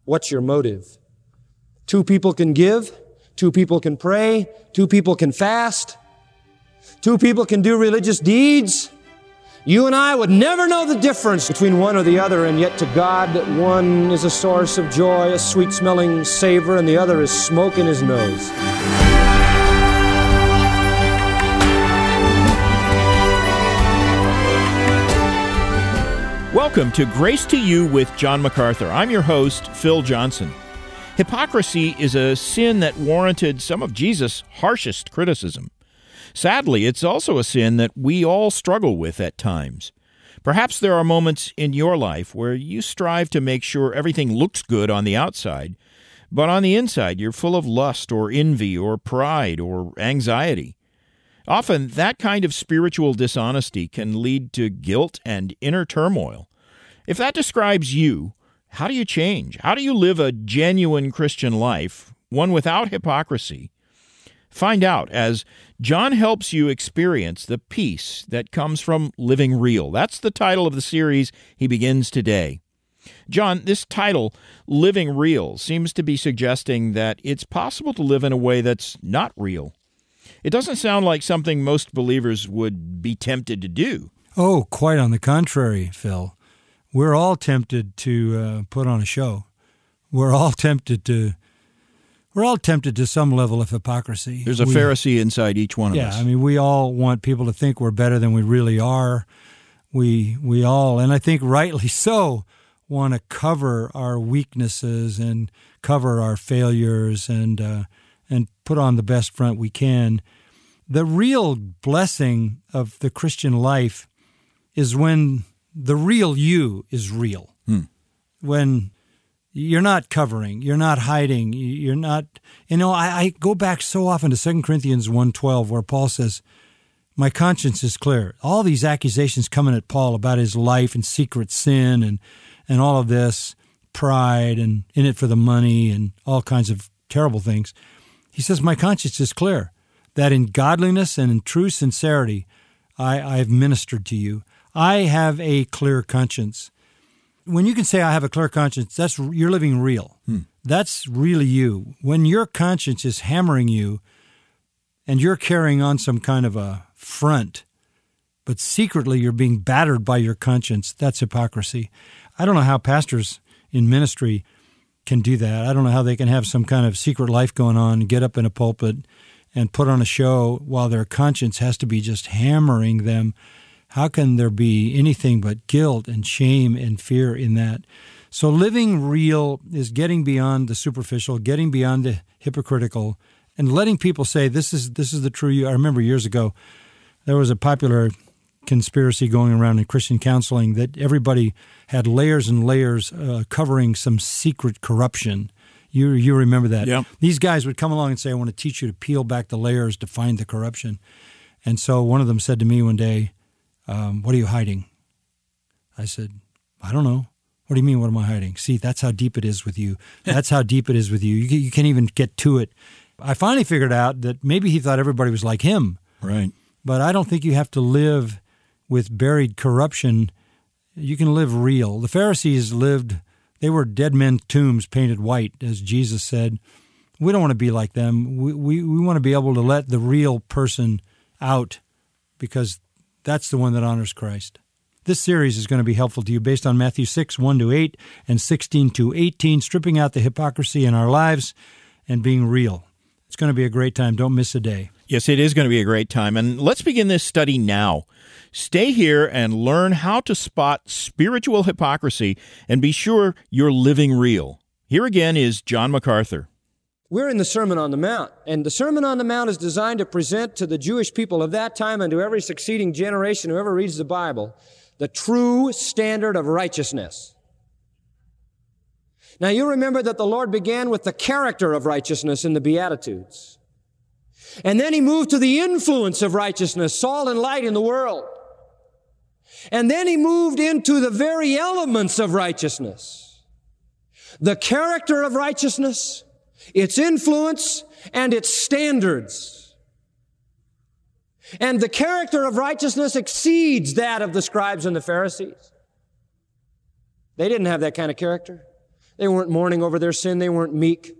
What's your motive? 2 people can give. 2 people can pray. 2 people can fast. 2 people can do religious deeds. You and I would never know the difference between one or the other, and yet to God, one is a source of joy, a sweet-smelling savor, and the other is smoke in his nose. Welcome to Grace to You with John MacArthur. I'm your host, Phil Johnson. Hypocrisy is a sin that warranted some of Jesus' harshest criticism. Sadly, it's also a sin that we all struggle with at times. Perhaps there are moments in your life where you strive to make sure everything looks good on the outside, but on the inside you're full of lust or envy or pride or anxiety. Often, that kind of spiritual dishonesty can lead to guilt and inner turmoil. If that describes you, how do you change? How do you live a genuine Christian life, one without hypocrisy? Find out as John helps you experience the peace that comes from living real. That's the title of the series he begins today. John, this title, Living Real, seems to be suggesting that it's possible to live in a way that's not real. It doesn't sound like something most believers would be tempted to do. Oh, quite on the contrary, Phil. We're all tempted to put on a show. We're all tempted to some level of hypocrisy. There's a Pharisee inside each one of us. Yeah, I mean, we all want people to think we're better than we really are. We all, and I think rightly so, want to cover our weaknesses and cover our failures and put on the best front we can. The real blessing of the Christian life is when the real you is real. When you're not covering, you're not hiding, you're not, I go back so often to 2 Corinthians 1:12 where Paul says, my conscience is clear. All these accusations coming at Paul about his life and secret sin and all of this, pride and in it for the money and all kinds of terrible things. He says, my conscience is clear, that in godliness and in true sincerity, I have ministered to you. I have a clear conscience. When you can say I have a clear conscience, you're living real. That's really you. When your conscience is hammering you and you're carrying on some kind of a front, but secretly you're being battered by your conscience, that's hypocrisy. I don't know how pastors in ministry can do that. I don't know how they can have some kind of secret life going on, get up in a pulpit and put on a show while their conscience has to be just hammering them. How can there be anything but guilt and shame and fear in that? So living real is getting beyond the superficial, getting beyond the hypocritical, and letting people say, this is the true you. I remember years ago, there was a popular conspiracy going around in Christian counseling that everybody had layers and layers covering some secret corruption. You remember that. Yeah. These guys would come along and say, I want to teach you to peel back the layers to find the corruption. And so one of them said to me one day, what are you hiding? I said, I don't know. What do you mean, what am I hiding? See, that's how deep it is with you. That's how deep it is with you. You can't even get to it. I finally figured out that maybe he thought everybody was like him. Right. But I don't think you have to live with buried corruption. You can live real. The Pharisees they were dead men's tombs painted white, as Jesus said. We don't want to be like them. We want to be able to let the real person out because that's the one that honors Christ. This series is going to be helpful to you based on Matthew 6, 1-8 and 16-18, stripping out the hypocrisy in our lives and being real. It's going to be a great time. Don't miss a day. Yes, it is going to be a great time. And let's begin this study now. Stay here and learn how to spot spiritual hypocrisy and be sure you're living real. Here again is John MacArthur. We're in the Sermon on the Mount, and the Sermon on the Mount is designed to present to the Jewish people of that time and to every succeeding generation who ever reads the Bible the true standard of righteousness. Now, you remember that the Lord began with the character of righteousness in the Beatitudes. And then he moved to the influence of righteousness, salt and light in the world. And then he moved into the very elements of righteousness. The character of righteousness, its influence, and its standards. And the character of righteousness exceeds that of the scribes and the Pharisees. They didn't have that kind of character. They weren't mourning over their sin. They weren't meek.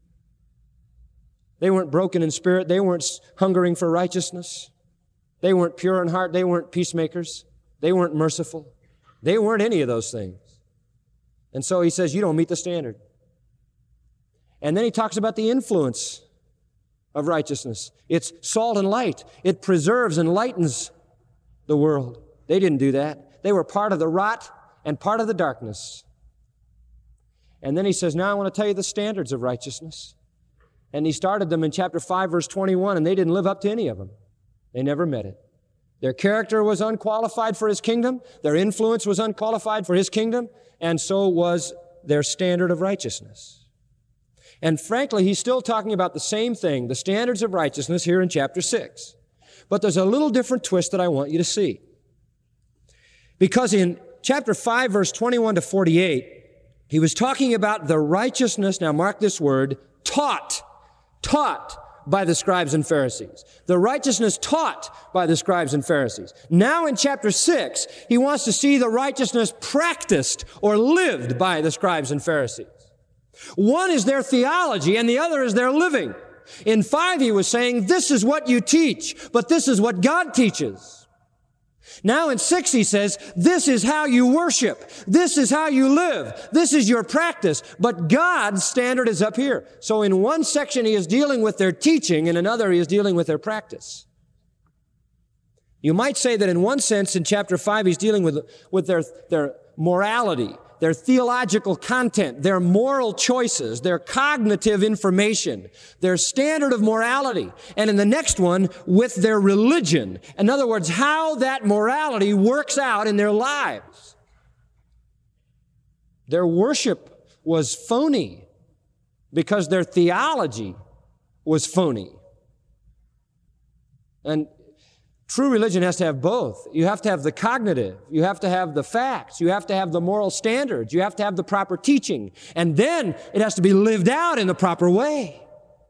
They weren't broken in spirit. They weren't hungering for righteousness. They weren't pure in heart. They weren't peacemakers. They weren't merciful. They weren't any of those things. And so he says, you don't meet the standard. And then he talks about the influence of righteousness. It's salt and light. It preserves and lightens the world. They didn't do that. They were part of the rot and part of the darkness. And then he says, now I want to tell you the standards of righteousness. And he started them in chapter 5, verse 21, and they didn't live up to any of them. They never met it. Their character was unqualified for his kingdom. Their influence was unqualified for his kingdom. And so was their standard of righteousness. And frankly, he's still talking about the same thing, the standards of righteousness here in chapter 6. But there's a little different twist that I want you to see. Because in chapter 5, verse 21 to 48, he was talking about the righteousness, now mark this word, taught by the scribes and Pharisees. The righteousness taught by the scribes and Pharisees. Now in chapter 6, he wants to see the righteousness practiced or lived by the scribes and Pharisees. One is their theology and the other is their living. In 5, he was saying, this is what you teach, but this is what God teaches. Now in 6, he says, this is how you worship. This is how you live. This is your practice. But God's standard is up here. So in one section, he is dealing with their teaching. In another, he is dealing with their practice. You might say that in one sense, in chapter 5, he's dealing with their morality, their theological content, their moral choices, their cognitive information, their standard of morality. And in the next one, with their religion. In other words, how that morality works out in their lives. Their worship was phony because their theology was phony. And true religion has to have both. You have to have the cognitive. You have to have the facts. You have to have the moral standards. You have to have the proper teaching. And then it has to be lived out in the proper way.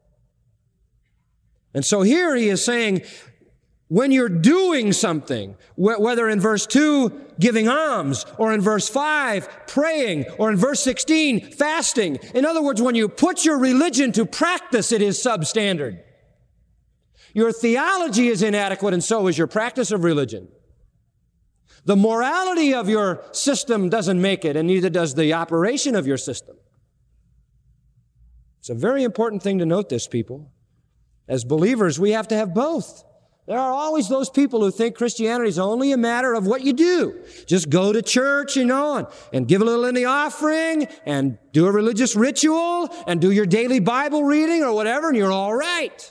And so here he is saying, when you're doing something, whether in verse 2, giving alms, or in verse 5, praying, or in verse 16, fasting. In other words, when you put your religion to practice, it is substandard. Your theology is inadequate, and so is your practice of religion. The morality of your system doesn't make it, and neither does the operation of your system. It's a very important thing to note this, people. As believers, we have to have both. There are always those people who think Christianity is only a matter of what you do. Just go to church, and give a little in the offering, and do a religious ritual, and do your daily Bible reading or whatever, and you're all right.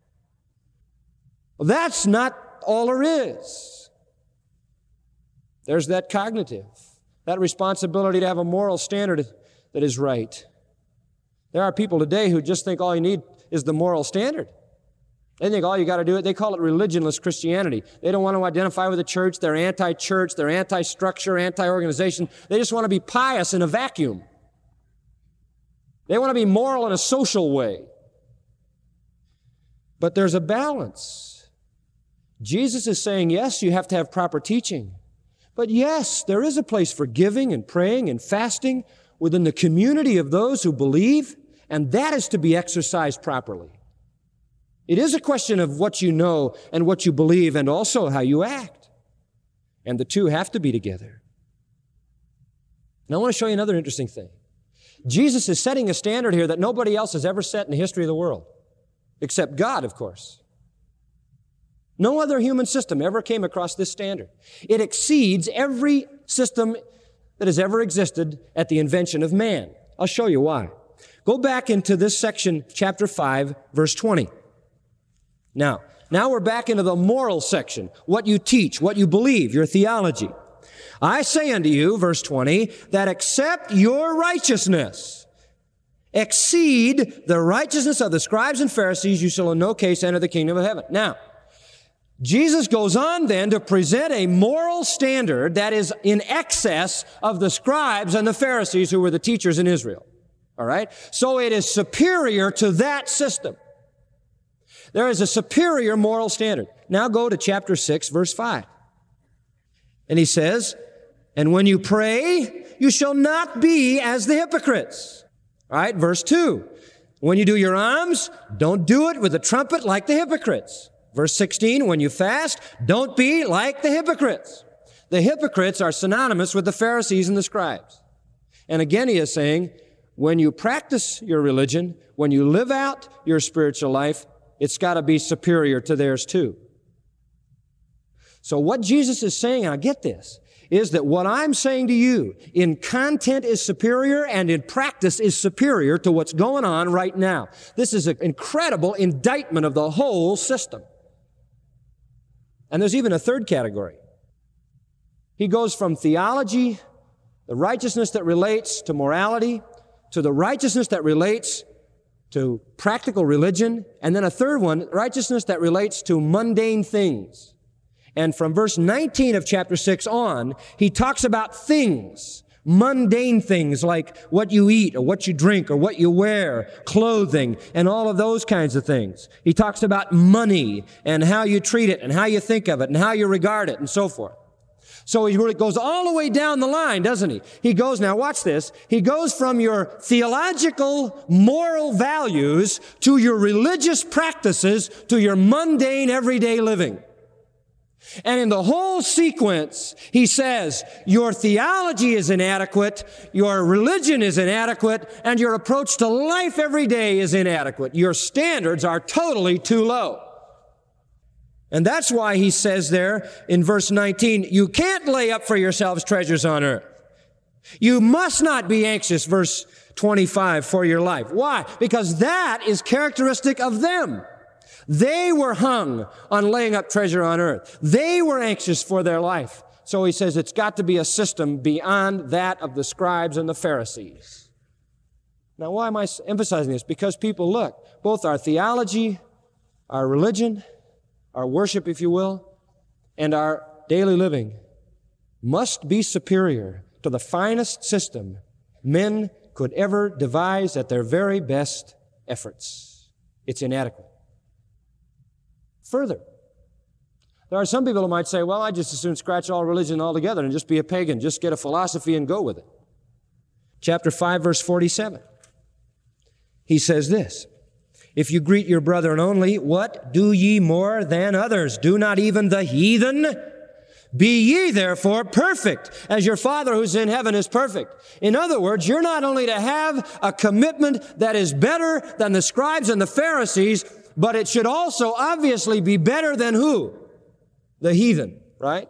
Well, that's not all there is. There's that cognitive, that responsibility to have a moral standard that is right. There are people today who just think all you need is the moral standard. They think all you got to do it. They call it religionless Christianity. They don't want to identify with the church. They're anti-church. They're anti-structure, anti-organization. They just want to be pious in a vacuum. They want to be moral in a social way. But there's a balance. Jesus is saying, yes, you have to have proper teaching. But yes, there is a place for giving and praying and fasting within the community of those who believe, and that is to be exercised properly. It is a question of what you know and what you believe and also how you act. And the two have to be together. Now I want to show you another interesting thing. Jesus is setting a standard here that nobody else has ever set in the history of the world, except God, of course. No other human system ever came across this standard. It exceeds every system that has ever existed at the invention of man. I'll show you why. Go back into this section, chapter 5, verse 20. Now we're back into the moral section. What you teach, what you believe, your theology. I say unto you, verse 20, that except your righteousness exceed the righteousness of the scribes and Pharisees, you shall in no case enter the kingdom of heaven. Now, Jesus goes on then to present a moral standard that is in excess of the scribes and the Pharisees who were the teachers in Israel. All right? So it is superior to that system. There is a superior moral standard. Now go to chapter 6, verse 5. And he says, and when you pray, you shall not be as the hypocrites. All right, verse 2. When you do your alms, don't do it with a trumpet like the hypocrites. Verse 16, when you fast, don't be like the hypocrites. The hypocrites are synonymous with the Pharisees and the scribes. And again, he is saying, when you practice your religion, when you live out your spiritual life, it's got to be superior to theirs too. So what Jesus is saying, and I get this, is that what I'm saying to you in content is superior and in practice is superior to what's going on right now. This is an incredible indictment of the whole system. And there's even a third category. He goes from theology, the righteousness that relates to morality, to the righteousness that relates to practical religion, and then a third one, righteousness that relates to mundane things. And from verse 19 of chapter 6 on, he talks about things, mundane things like what you eat or what you drink or what you wear, clothing, and all of those kinds of things. He talks about money and how you treat it and how you think of it and how you regard it and so forth. So he really goes all the way down the line, doesn't he? He goes, now watch this, he goes from your theological, moral values to your religious practices to your mundane, everyday living. And in the whole sequence, he says, your theology is inadequate, your religion is inadequate, and your approach to life every day is inadequate. Your standards are totally too low. And that's why he says there in verse 19, you can't lay up for yourselves treasures on earth. You must not be anxious, verse 25, for your life. Why? Because that is characteristic of them. They were hung on laying up treasure on earth. They were anxious for their life. So he says it's got to be a system beyond that of the scribes and the Pharisees. Now, why am I emphasizing this? Because people, look, both our theology, our religion, our worship, if you will, and our daily living must be superior to the finest system men could ever devise at their very best efforts. It's inadequate. Further, there are some people who might say, well, I just as soon scratch all religion altogether and just be a pagan, just get a philosophy and go with it. Chapter 5, verse 47. He says this, if you greet your brethren only, what do ye more than others? Do not even the heathen? Be ye therefore perfect, as your Father who's in heaven is perfect. In other words, you're not only to have a commitment that is better than the scribes and the Pharisees, but it should also obviously be better than who? The heathen, right?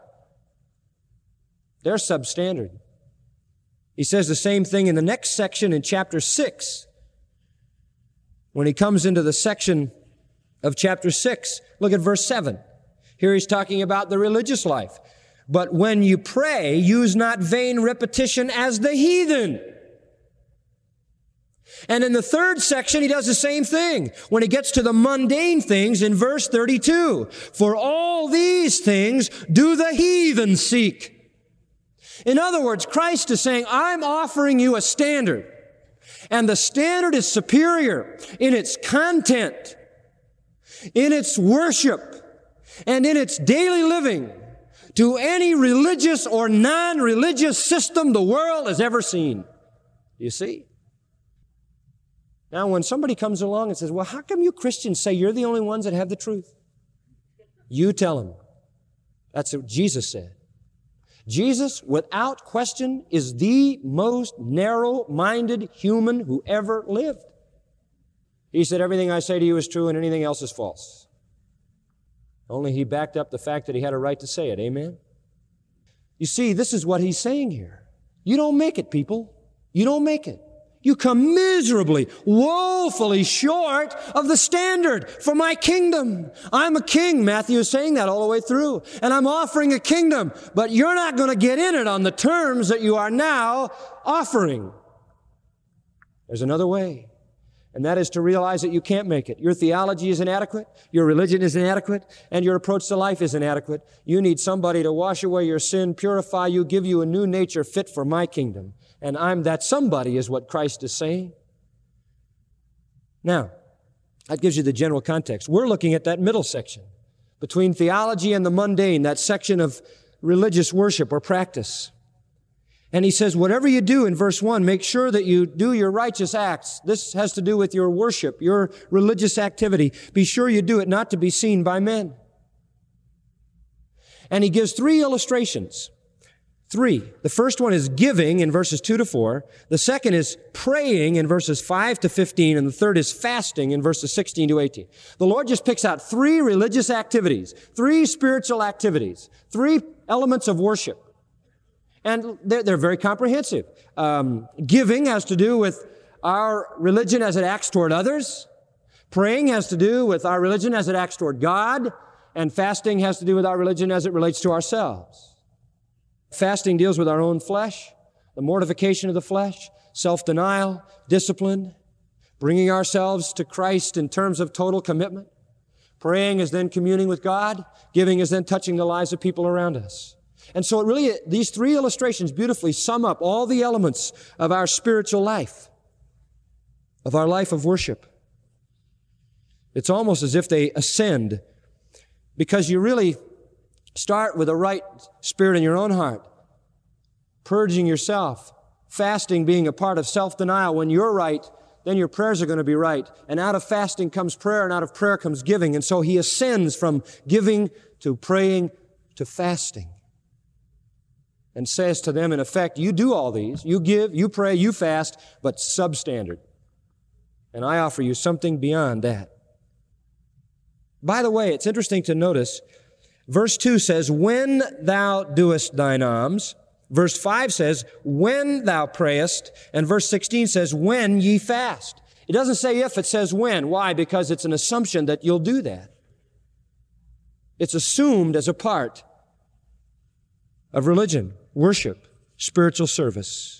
They're substandard. He says the same thing in the next section in chapter 6. When he comes into the section of chapter 6, look at verse 7. Here he's talking about the religious life. But when you pray, use not vain repetition as the heathen. And in the third section, he does the same thing when he gets to the mundane things in verse 32. For all these things do the heathen seek. In other words, Christ is saying, I'm offering you a standard. And the standard is superior in its content, in its worship, and in its daily living to any religious or non-religious system the world has ever seen. You see? Now, when somebody comes along and says, well, how come you Christians say you're the only ones that have the truth? You tell them. That's what Jesus said. Jesus, without question, is the most narrow-minded human who ever lived. He said, everything I say to you is true and anything else is false. Only he backed up the fact that he had a right to say it. Amen? You see, this is what he's saying here. You don't make it, people. You don't make it. You come miserably, woefully short of the standard for my kingdom. I'm a king. Matthew is saying that all the way through. And I'm offering a kingdom, but you're not going to get in it on the terms that you are now offering. There's another way, and that is to realize that you can't make it. Your theology is inadequate, your religion is inadequate, and your approach to life is inadequate. You need somebody to wash away your sin, purify you, give you a new nature fit for my kingdom. And I'm that somebody is what Christ is saying. Now, that gives you the general context. We're looking at that middle section between theology and the mundane, that section of religious worship or practice. And he says, whatever you do in verse 1, make sure that you do your righteous acts. This has to do with your worship, your religious activity. Be sure you do it not to be seen by men. And he gives 3 illustrations. 3. The first one is giving in verses 2 to 4. The second is praying in verses 5 to 15. And the third is fasting in verses 16 to 18. The Lord just picks out 3 religious activities, 3 spiritual activities, 3 elements of worship. And they're very comprehensive. Giving has to do with our religion as it acts toward others. Praying has to do with our religion as it acts toward God. And fasting has to do with our religion as it relates to ourselves. Fasting deals with our own flesh, the mortification of the flesh, self-denial, discipline, bringing ourselves to Christ in terms of total commitment. Praying is then communing with God. Giving is then touching the lives of people around us. And so these 3 illustrations beautifully sum up all the elements of our spiritual life, of our life of worship. It's almost as if they ascend, because you really start with a right spirit in your own heart, purging yourself, fasting being a part of self-denial. When you're right, then your prayers are going to be right. And out of fasting comes prayer, and out of prayer comes giving. And so he ascends from giving to praying to fasting, and says to them, in effect, you do all these. You give, you pray, you fast, but substandard. And I offer you something beyond that. By the way, it's interesting to notice, verse 2 says, when thou doest thine alms. Verse 5 says, when thou prayest. And verse 16 says, when ye fast. It doesn't say if, it says when. Why? Because it's an assumption that you'll do that. It's assumed as a part of religion, worship, spiritual service.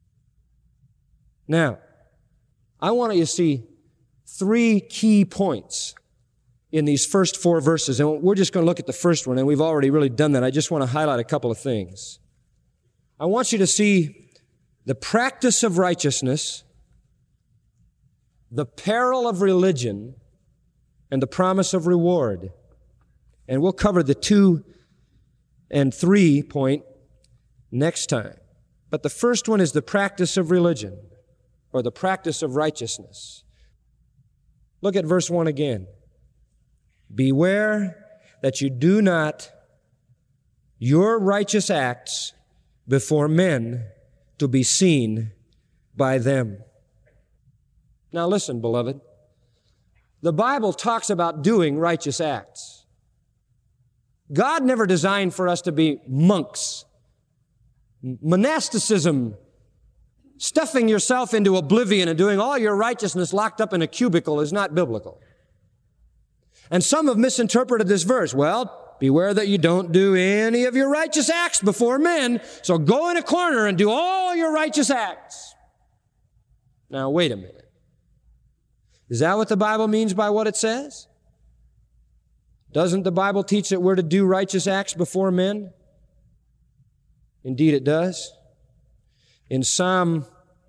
Now, I want you to see 3 key points in these first 4 verses. And we're just going to look at the first one, and we've already really done that. I just want to highlight a couple of things. I want you to see the practice of righteousness, the peril of religion, and the promise of reward. And we'll cover the 2 and 3 point next time. But the first one is the practice of religion, or the practice of righteousness. Look at verse 1 again. Beware that you do not your righteous acts before men to be seen by them. Now listen, beloved. The Bible talks about doing righteous acts. God never designed for us to be monks. Monasticism, stuffing yourself into oblivion and doing all your righteousness locked up in a cubicle, is not biblical. And some have misinterpreted this verse. Well, beware that you don't do any of your righteous acts before men, so go in a corner and do all your righteous acts. Now, wait a minute. Is that what the Bible means by what it says? Doesn't the Bible teach that we're to do righteous acts before men? Indeed it does. In Psalm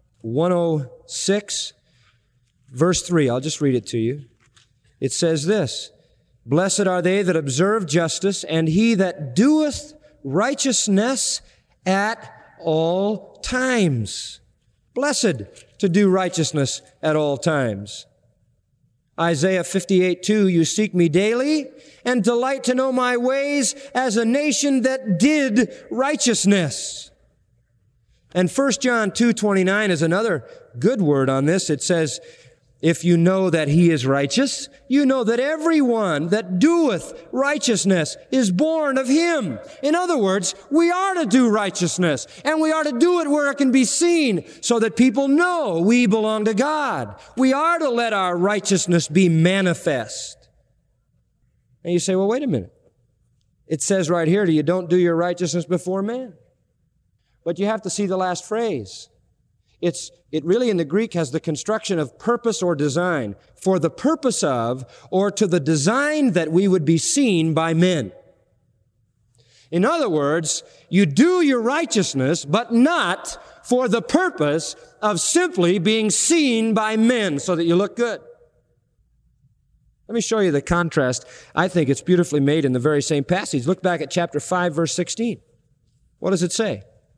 106, verse 3, I'll just read it to you. It says this, blessed are they that observe justice, and he that doeth righteousness at all times. Blessed to do righteousness at all times. Isaiah 58:2, you seek me daily and delight to know my ways as a nation that did righteousness. And 1 John 2:29 is another good word on this. It says, if you know that he is righteous, you know that everyone that doeth righteousness is born of him. In other words, we are to do righteousness, and we are to do it where it can be seen so that people know we belong to God. We are to let our righteousness be manifest. And you say, well, wait a minute. It says right here that you don't do your righteousness before men. But you have to see the last phrase. It really in the Greek has the construction of purpose or design, for the purpose of, or to the design that we would be seen by men. In other words, you do your righteousness, but not for the purpose of simply being seen by men so that you look good. Let me show you the contrast. I think it's beautifully made in the very same passage. Look back at chapter 5, verse 16. What does it say?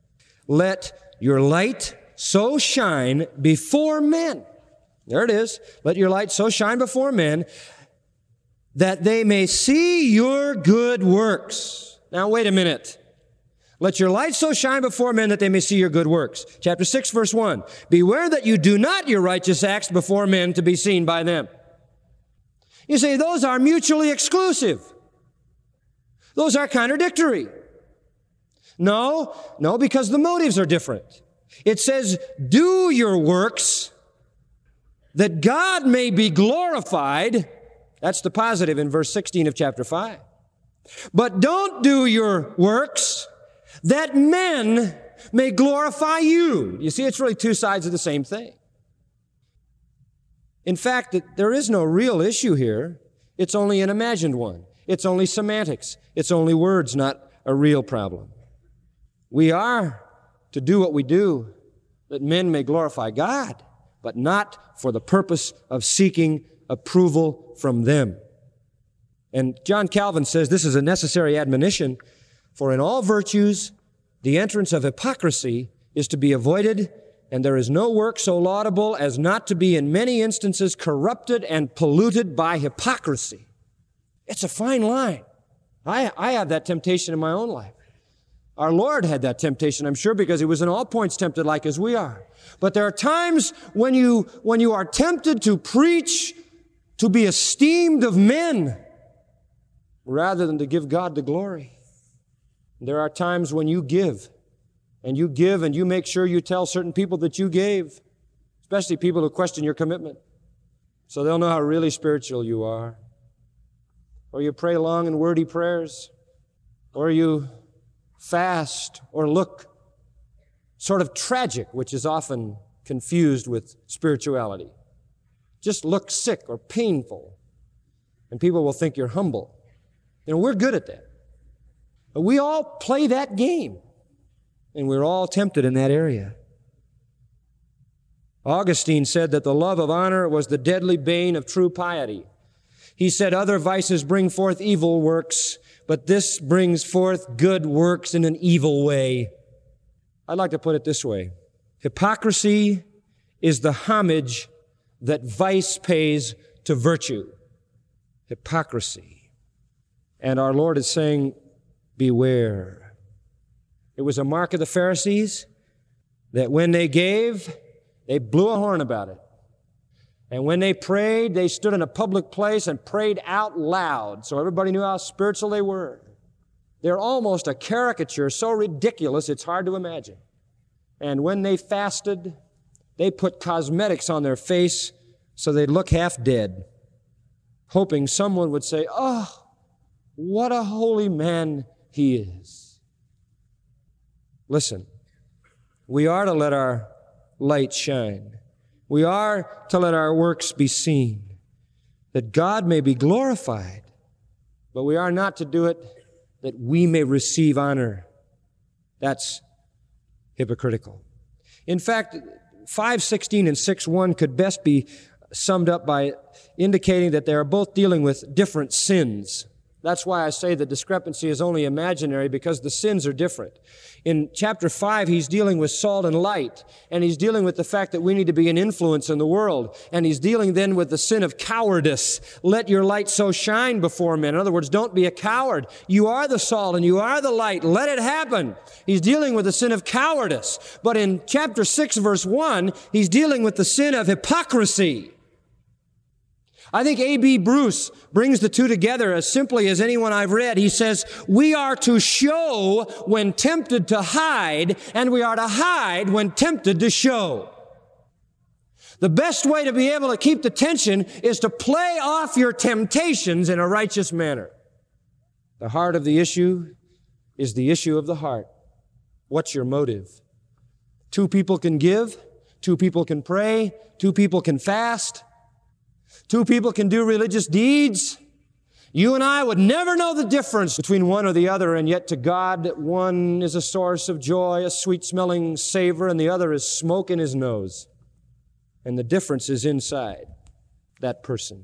let your light so shine before men. There it is. Let your light so shine before men that they may see your good works. Now, wait a minute. Let your light so shine before men that they may see your good works. Chapter 6, verse 1. Beware that you do not your righteous acts before men to be seen by them. You say, those are mutually exclusive. Those are contradictory. No, because the motives are different. It says, do your works that God may be glorified. That's the positive in verse 16 of chapter 5. But don't do your works that men may glorify you. You see, it's really two sides of the same thing. In fact, there is no real issue here. It's only an imagined one. It's only semantics. It's only words, not a real problem. We are to do what we do that men may glorify God, but not for the purpose of seeking approval from them. And John Calvin says this is a necessary admonition, for in all virtues the entrance of hypocrisy is to be avoided, and there is no work so laudable as not to be in many instances corrupted and polluted by hypocrisy. It's a fine line. I have that temptation in my own life. Our Lord had that temptation, I'm sure, because He was in all points tempted like as we are. But there are times when you are tempted to preach, to be esteemed of men, rather than to give God the glory. There are times when you give, and you make sure you tell certain people that you gave, especially people who question your commitment, so they'll know how really spiritual you are. Or you pray long and wordy prayers, or you fast, or look sort of tragic, which is often confused with spirituality. Just look sick or painful, and people will think you're humble. You know, we're good at that. But we all play that game, and we're all tempted in that area. Augustine said that the love of honor was the deadly bane of true piety. He said other vices bring forth evil works, but this brings forth good works in an evil way. I'd like to put it this way. Hypocrisy is the homage that vice pays to virtue. Hypocrisy. And our Lord is saying, beware. It was a mark of the Pharisees that when they gave, they blew a horn about it. And when they prayed, they stood in a public place and prayed out loud so everybody knew how spiritual they were. They're almost a caricature so ridiculous it's hard to imagine. And when they fasted, they put cosmetics on their face so they'd look half dead, hoping someone would say, "Oh, what a holy man he is." Listen, we are to let our light shine. We are to let our works be seen, that God may be glorified. But we are not to do it that we may receive honor. That's hypocritical. In fact, 5:16 and 6:1 could best be summed up by indicating that they are both dealing with different sins. That's why I say the discrepancy is only imaginary, because the sins are different. In chapter 5, he's dealing with salt and light, and he's dealing with the fact that we need to be an influence in the world, and he's dealing then with the sin of cowardice. Let your light so shine before men. In other words, don't be a coward. You are the salt and you are the light. Let it happen. He's dealing with the sin of cowardice. But in chapter 6, verse 1, he's dealing with the sin of hypocrisy. I think A.B. Bruce brings the two together as simply as anyone I've read. He says, we are to show when tempted to hide, and we are to hide when tempted to show. The best way to be able to keep the tension is to play off your temptations in a righteous manner. The heart of the issue is the issue of the heart. What's your motive? 2 people can give, 2 people can pray, 2 people can fast, 2 people can do religious deeds. You and I would never know the difference between one or the other, and yet to God, one is a source of joy, a sweet-smelling savor, and the other is smoke in his nose. And the difference is inside that person.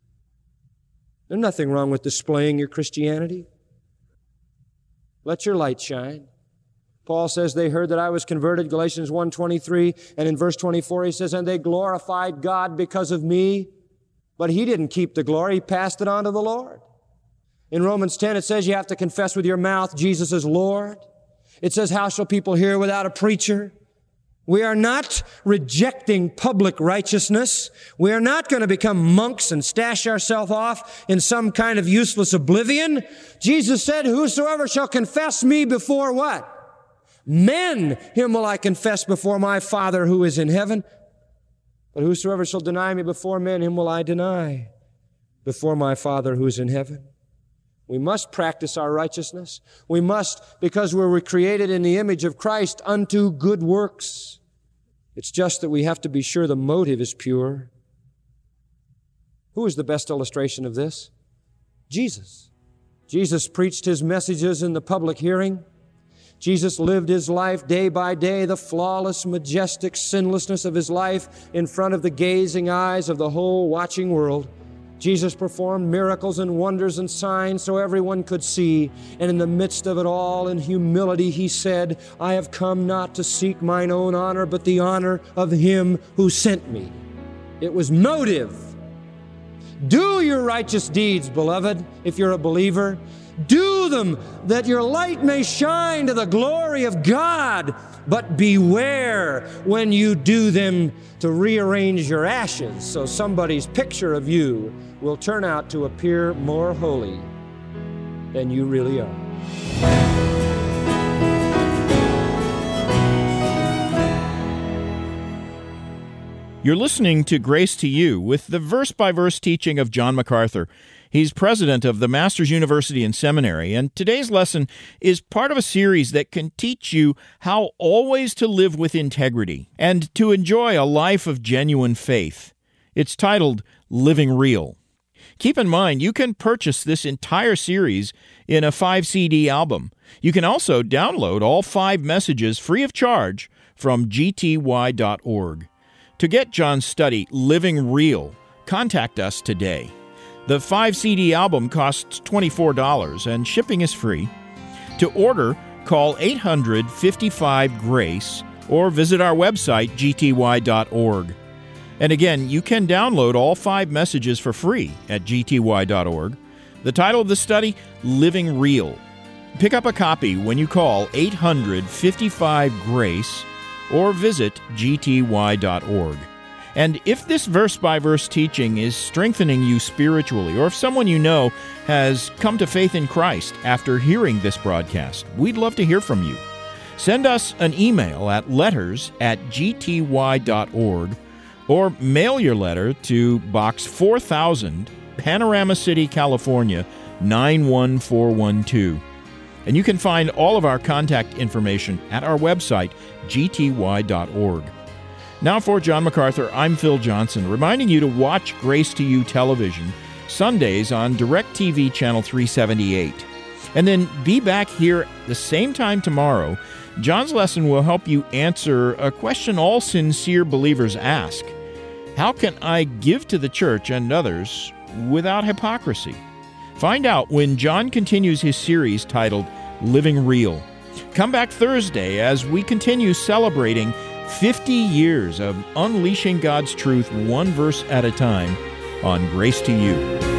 There's nothing wrong with displaying your Christianity. Let your light shine. Paul says they heard that I was converted, Galatians 1:23, and in verse 24 he says, and they glorified God because of me. But he didn't keep the glory, he passed it on to the Lord. In Romans 10 it says you have to confess with your mouth Jesus is Lord. It says, how shall people hear without a preacher? We are not rejecting public righteousness. We are not going to become monks and stash ourselves off in some kind of useless oblivion. Jesus said, whosoever shall confess me before what? Men, him will I confess before my Father who is in heaven. But whosoever shall deny me before men, him will I deny before my Father who is in heaven. We must practice our righteousness. We must, because we were created in the image of Christ unto good works. It's just that we have to be sure the motive is pure. Who is the best illustration of this? Jesus. Jesus preached his messages in the public hearing. Jesus lived his life day by day, the flawless, majestic sinlessness of his life in front of the gazing eyes of the whole watching world. Jesus performed miracles and wonders and signs so everyone could see. And in the midst of it all, in humility, he said, I have come not to seek mine own honor, but the honor of him who sent me. It was motive. Do your righteous deeds, beloved, if you're a believer. Do them that your light may shine to the glory of God. But beware when you do them to rearrange your ashes so somebody's picture of you will turn out to appear more holy than you really are. You're listening to Grace to You with the verse-by-verse teaching of John MacArthur. He's president of the Masters University and Seminary, and today's lesson is part of a series that can teach you how always to live with integrity and to enjoy a life of genuine faith. It's titled Living Real. Keep in mind, you can purchase this entire series in a 5-CD album. You can also download all 5 messages free of charge from gty.org. To get John's study, Living Real, contact us today. The 5-CD album costs $24 and shipping is free. To order, call 800-55-GRACE or visit our website, gty.org. And again, you can download all 5 messages for free at gty.org. The title of the study, Living Real. Pick up a copy when you call 800-55-GRACE or visit gty.org. And if this verse-by-verse teaching is strengthening you spiritually, or if someone you know has come to faith in Christ after hearing this broadcast, we'd love to hear from you. Send us an email at letters@gty.org or mail your letter to Box 4000, Panorama City, California, 91412. And you can find all of our contact information at our website, gty.org. Now for John MacArthur, I'm Phil Johnson, reminding you to watch Grace to You television Sundays on DirecTV Channel 378. And then be back here the same time tomorrow. John's lesson will help you answer a question all sincere believers ask. How can I give to the church and others without hypocrisy? Find out when John continues his series titled Living Real. Come back Thursday as we continue celebrating 50 years of unleashing God's truth one verse at a time on Grace to You.